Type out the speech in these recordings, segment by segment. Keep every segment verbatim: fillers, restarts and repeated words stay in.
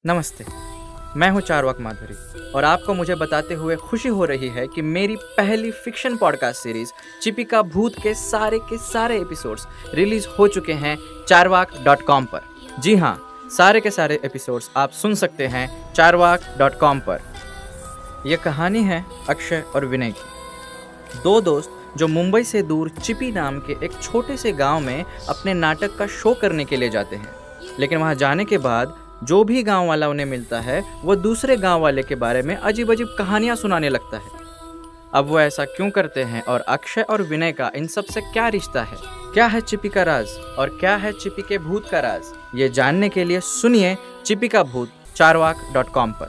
नमस्ते, मैं हूं चारवाक माधुरी और आपको मुझे बताते हुए खुशी हो रही है कि मेरी पहली फिक्शन पॉडकास्ट सीरीज चिपिका भूत के सारे के सारे एपिसोड्स रिलीज हो चुके हैं चारवाक डॉट कॉम पर। जी हाँ, सारे के सारे एपिसोड्स आप सुन सकते हैं चारवाक डॉट कॉम पर। यह कहानी है अक्षय और विनय की, दो दोस्त जो मुंबई से दूर चिपी नाम के एक छोटे से गांव में अपने नाटक का शो करने के लिए जाते हैं। लेकिन वहां जाने के बाद जो भी गांव वाला उन्हें मिलता है वो दूसरे गांव वाले के बारे में अजीब अजीब कहानियां सुनाने लगता है। अब वो ऐसा क्यों करते हैं और अक्षय और विनय का इन सब से क्या रिश्ता है, क्या है चिपी का राज और क्या है चिपी के भूत का राज, ये जानने के लिए सुनिए चिपी का भूत चारवाक डॉट कॉम पर।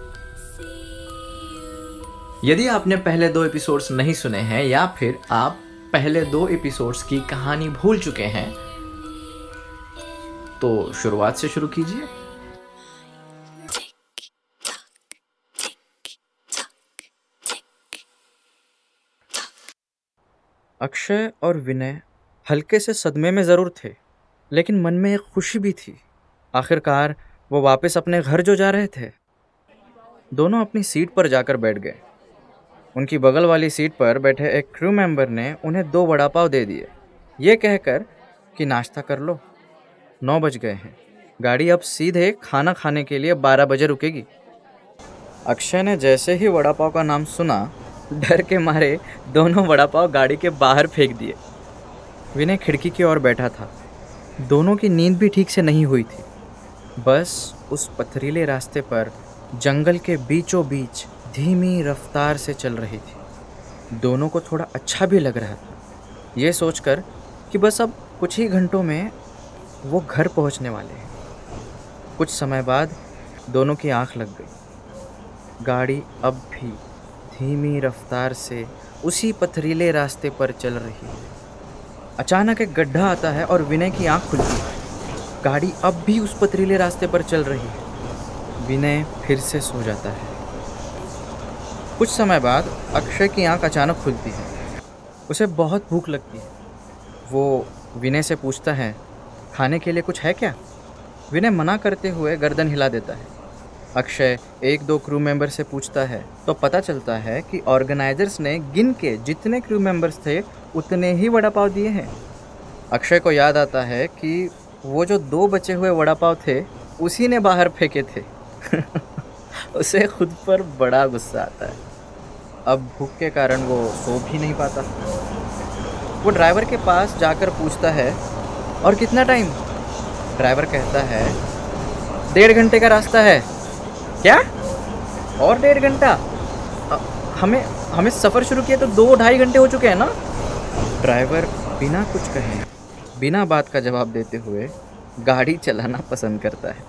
यदि आपने पहले दो एपिसोड्स नहीं सुने हैं या फिर आप पहले दो एपिसोड्स की कहानी भूल चुके हैं तो शुरुआत से शुरू कीजिए। अक्षय और विनय हल्के से सदमे में ज़रूर थे, लेकिन मन में एक खुशी भी थी। आखिरकार वो वापस अपने घर जो जा रहे थे। दोनों अपनी सीट पर जाकर बैठ गए। उनकी बगल वाली सीट पर बैठे एक क्रू मेंबर ने उन्हें दो वड़ा पाव दे दिए, ये कहकर कि नाश्ता कर लो, नौ बज गए हैं, गाड़ी अब सीधे खाना खाने के लिए बारह बजे रुकेगी। अक्षय ने जैसे ही वड़ा पाव का नाम सुना, डर के मारे दोनों वड़ा पाव गाड़ी के बाहर फेंक दिए। विनय खिड़की की ओर बैठा था। दोनों की नींद भी ठीक से नहीं हुई थी। बस उस पथरीले रास्ते पर जंगल के बीचों बीच धीमी रफ्तार से चल रही थी। दोनों को थोड़ा अच्छा भी लग रहा था, ये सोचकर कि बस अब कुछ ही घंटों में वो घर पहुंचने वाले हैं। कुछ समय बाद दोनों की आंख लग गई। गाड़ी अब भी धीमी रफ्तार से उसी पथरीले रास्ते पर चल रही है। अचानक एक गड्ढा आता है और विनय की आंख खुलती है। गाड़ी अब भी उस पथरीले रास्ते पर चल रही है। विनय फिर से सो जाता है। कुछ समय बाद अक्षय की आंख अचानक खुलती है। उसे बहुत भूख लगती है। वो विनय से पूछता है, खाने के लिए कुछ है क्या? विनय मना करते हुए गर्दन हिला देता है। अक्षय एक दो क्रू मेंबर से पूछता है तो पता चलता है कि ऑर्गेनाइजर्स ने गिन के जितने क्रू मेंबर्स थे उतने ही वड़ा पाव दिए हैं। अक्षय को याद आता है कि वो जो दो बचे हुए वड़ा पाव थे उसी ने बाहर फेंके थे। उसे खुद पर बड़ा गुस्सा आता है। अब भूख के कारण वो सो भी नहीं पाता। वो ड्राइवर के पास जाकर पूछता है, और कितना टाइम? ड्राइवर कहता है, डेढ़ घंटे का रास्ता है। क्या? और डेढ़ घंटा? हमें हमें सफ़र शुरू किए तो दो ढाई घंटे हो चुके हैं ना? ड्राइवर बिना कुछ कहे, बिना बात का जवाब देते हुए गाड़ी चलाना पसंद करता है।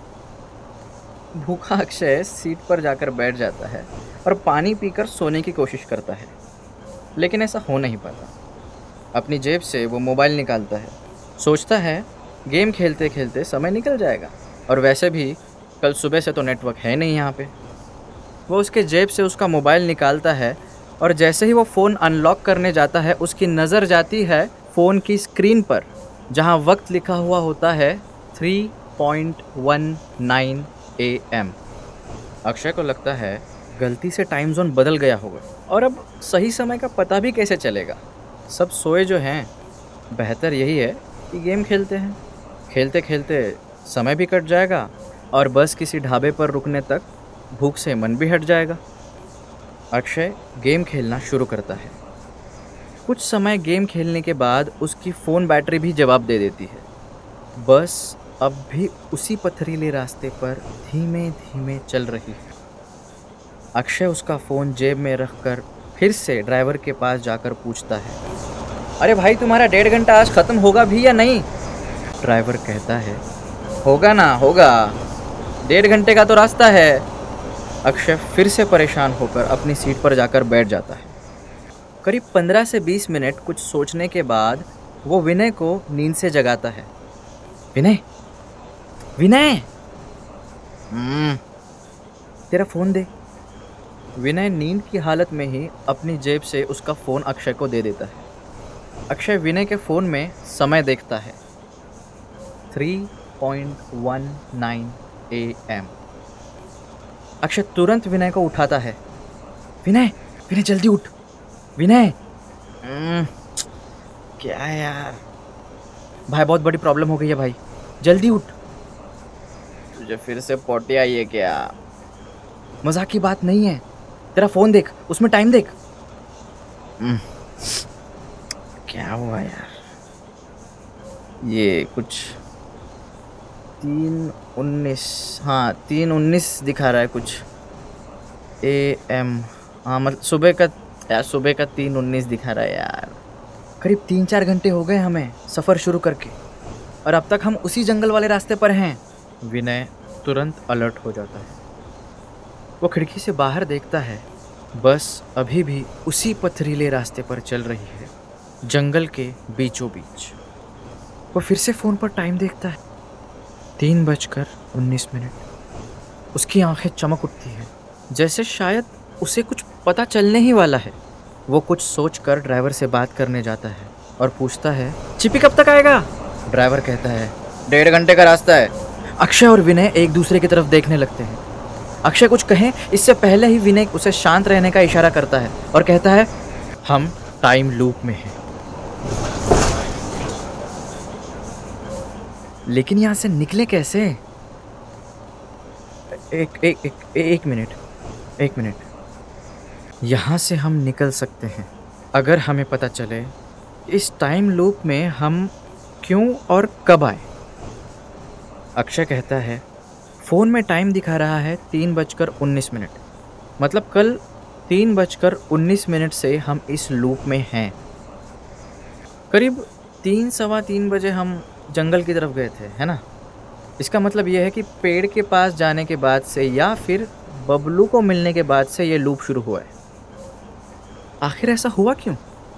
भूखा अक्षय सीट पर जाकर बैठ जाता है और पानी पीकर सोने की कोशिश करता है, लेकिन ऐसा हो नहीं पाता। अपनी जेब से वो मोबाइल निकालता है। सोचता है गेम खेलते खेलते समय निकल जाएगा, और वैसे भी कल सुबह से तो नेटवर्क है नहीं यहाँ पे। वो उसके जेब से उसका मोबाइल निकालता है और जैसे ही वो फ़ोन अनलॉक करने जाता है उसकी नज़र जाती है फ़ोन की स्क्रीन पर, जहाँ वक्त लिखा हुआ होता है three point one nine A M. Akshay को लगता है गलती से टाइम जोन बदल गया होगा और अब सही समय का पता भी कैसे चलेगा। सब सोए जो हैं, बेहतर यही है कि गेम खेलते हैं। खेलते खेलते समय भी कट जाएगा और बस किसी ढाबे पर रुकने तक भूख से मन भी हट जाएगा। अक्षय गेम खेलना शुरू करता है। कुछ समय गेम खेलने के बाद उसकी फ़ोन बैटरी भी जवाब दे देती है। बस अब भी उसी पथरीले रास्ते पर धीमे धीमे चल रही है। अक्षय उसका फ़ोन जेब में रखकर फिर से ड्राइवर के पास जाकर पूछता है, अरे भाई, तुम्हारा डेढ़ घंटा आज ख़त्म होगा भी या नहीं? ड्राइवर कहता है, होगा ना होगा, डेढ़ घंटे का तो रास्ता है। अक्षय फिर से परेशान होकर अपनी सीट पर जाकर बैठ जाता है। करीब पंद्रह से बीस मिनट कुछ सोचने के बाद वो विनय को नींद से जगाता है। विनय विनय हम्म तेरा फ़ोन दे। विनय नींद की हालत में ही अपनी जेब से उसका फ़ोन अक्षय को दे देता है। अक्षय विनय के फ़ोन में समय देखता है, three point one nine A M. Akshay तुरंत विनय को उठाता है। विनय विनय जल्दी उठ, विनय। हम्म, क्या यार भाई, बहुत बड़ी प्रॉब्लम हो गई है भाई, जल्दी उठ। तुझे फिर से पोटी आई है क्या? मजाक की बात नहीं है, तेरा फोन देख, उसमें टाइम देख। हम्म, क्या हुआ यार? ये कुछ तीन उन्नीस, हाँ तीन उन्नीस दिखा रहा है कुछ। ए एम, हाँ मतलब सुबह का, यार सुबह का तीन उन्नीस दिखा रहा है यार। करीब तीन चार घंटे हो गए हमें सफ़र शुरू करके, और अब तक हम उसी जंगल वाले रास्ते पर हैं। विनय तुरंत अलर्ट हो जाता है। वो खिड़की से बाहर देखता है, बस अभी भी उसी पथरीले रास्ते पर चल रही है, जंगल के बीचों बीच। वो फिर से फ़ोन पर टाइम देखता है, तीन बजकर उन्नीस मिनट। उसकी आंखें चमक उठती हैं, जैसे शायद उसे कुछ पता चलने ही वाला है। वो कुछ सोचकर ड्राइवर से बात करने जाता है और पूछता है, चिपी कब तक आएगा? ड्राइवर कहता है, डेढ़ घंटे का रास्ता है। अक्षय और विनय एक दूसरे की तरफ देखने लगते हैं। अक्षय कुछ कहे इससे पहले ही विनय उसे शांत रहने का इशारा करता है और कहता है, हम टाइम लूप में हैं। लेकिन यहाँ से निकले कैसे? एक एक एक एक मिनट एक मिनट यहाँ से हम निकल सकते हैं अगर हमें पता चले इस टाइम लूप में हम क्यों और कब आए। अक्षय कहता है, फ़ोन में टाइम दिखा रहा है तीन बजकर उन्नीस मिनट, मतलब कल तीन बजकर उन्नीस मिनट से हम इस लूप में हैं। करीब तीन सवा तीन बजे हम जंगल की तरफ गए थे, है ना? इसका मतलब यह है कि पेड़ के पास जाने के बाद से या फिर बबलू को मिलने के बाद से ये लूप शुरू हुआ है। आखिर ऐसा हुआ क्यों?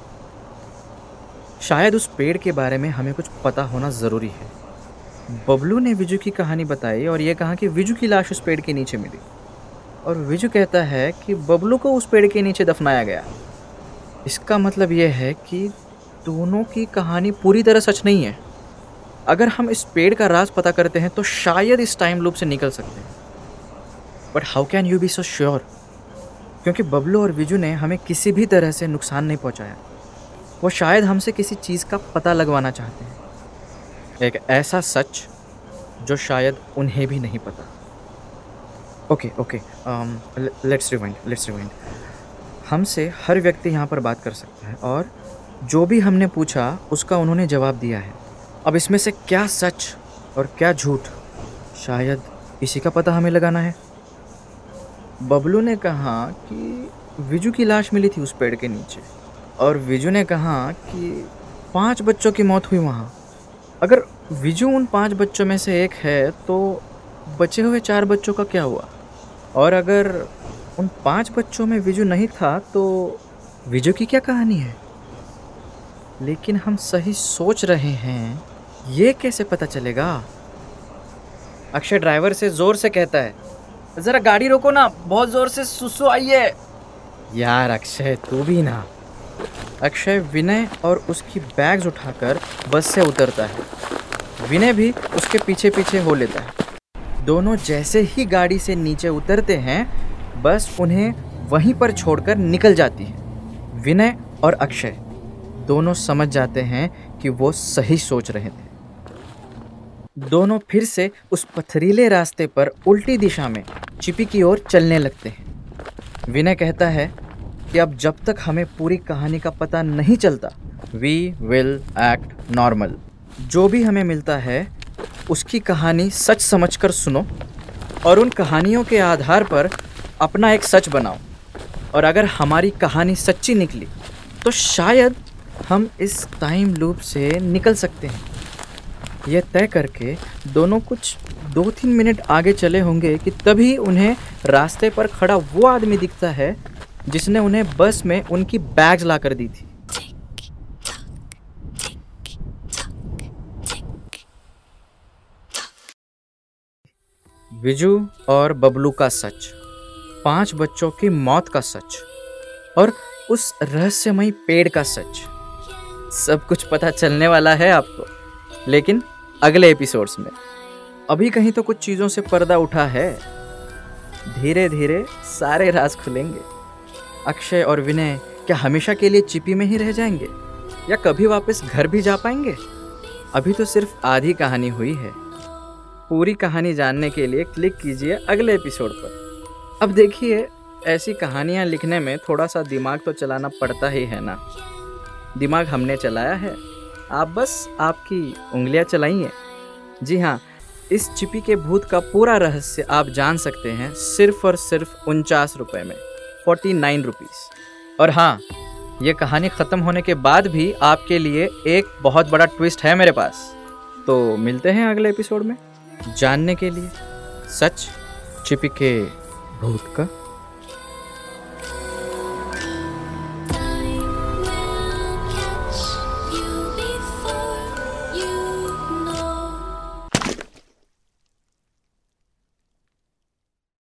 शायद उस पेड़ के बारे में हमें कुछ पता होना ज़रूरी है। बबलू ने विजू की कहानी बताई और ये कहा कि विजू की लाश उस पेड़ के नीचे मिली, और विजू कहता है कि बबलू को उस पेड़ के नीचे दफनाया गया। इसका मतलब यह है कि दोनों की कहानी पूरी तरह सच नहीं है। अगर हम इस पेड़ का राज पता करते हैं तो शायद इस टाइम लूप से निकल सकते हैं। But how can you be so sure? क्योंकि बबलू और विजू ने हमें किसी भी तरह से नुकसान नहीं पहुंचाया। वो शायद हमसे किसी चीज़ का पता लगवाना चाहते हैं, एक ऐसा सच जो शायद उन्हें भी नहीं पता। Okay okay let's rewind let's rewind हमसे हर व्यक्ति यहाँ पर बात कर सकता है, और जो भी हमने पूछा उसका उन्होंने जवाब दिया है। अब इसमें से क्या सच और क्या झूठ, शायद इसी का पता हमें लगाना है। बबलू ने कहा कि विजू की लाश मिली थी उस पेड़ के नीचे, और विजू ने कहा कि पांच बच्चों की मौत हुई वहाँ। अगर विजू उन पांच बच्चों में से एक है तो बचे हुए चार बच्चों का क्या हुआ? और अगर उन पांच बच्चों में विजू नहीं था तो विजू की क्या कहानी है? लेकिन हम सही सोच रहे हैं, ये कैसे पता चलेगा? अक्षय ड्राइवर से जोर से कहता है, ज़रा गाड़ी रोको ना, बहुत ज़ोर से सुसु आई है। यार अक्षय तू भी ना। अक्षय विनय और उसकी बैग्स उठाकर बस से उतरता है। विनय भी उसके पीछे पीछे हो लेता है। दोनों जैसे ही गाड़ी से नीचे उतरते हैं, बस उन्हें वहीं पर छोड़कर निकल जाती है। विनय और अक्षय दोनों समझ जाते हैं कि वो सही सोच रहे थे। दोनों फिर से उस पथरीले रास्ते पर उल्टी दिशा में चिपी की ओर चलने लगते हैं। विनय कहता है कि अब जब तक हमें पूरी कहानी का पता नहीं चलता, वी विल एक्ट नॉर्मल। जो भी हमें मिलता है उसकी कहानी सच समझकर सुनो, और उन कहानियों के आधार पर अपना एक सच बनाओ। और अगर हमारी कहानी सच्ची निकली तो शायद हम इस टाइम लूप से निकल सकते हैं। यह तय करके दोनों कुछ दो तीन मिनट आगे चले होंगे कि तभी उन्हें रास्ते पर खड़ा वो आदमी दिखता है जिसने उन्हें बस में उनकी बैग्स ला कर दी थी। विजू और बबलू का सच, पांच बच्चों की मौत का सच, और उस रहस्यमयी पेड़ का सच, सब कुछ पता चलने वाला है आपको, लेकिन अगले एपिसोड्स में। अभी कहीं तो कुछ चीज़ों से पर्दा उठा है। धीरे धीरे सारे राज खुलेंगे। अक्षय और विनय क्या हमेशा के लिए चिपी में ही रह जाएंगे या कभी वापस घर भी जा पाएंगे? अभी तो सिर्फ आधी कहानी हुई है। पूरी कहानी जानने के लिए क्लिक कीजिए अगले एपिसोड पर। अब देखिए, ऐसी कहानियाँ लिखने में थोड़ा सा दिमाग तो चलाना पड़ता ही है ना। दिमाग हमने चलाया है, आप बस आपकी उंगलियां चलाइए। जी हाँ, इस चिपी के भूत का पूरा रहस्य आप जान सकते हैं सिर्फ और सिर्फ उनचास रुपये में, फोर्टी नाइन रुपीज़। और हाँ, ये कहानी ख़त्म होने के बाद भी आपके लिए एक बहुत बड़ा ट्विस्ट है मेरे पास। तो मिलते हैं अगले एपिसोड में जानने के लिए सच चिपी के भूत का।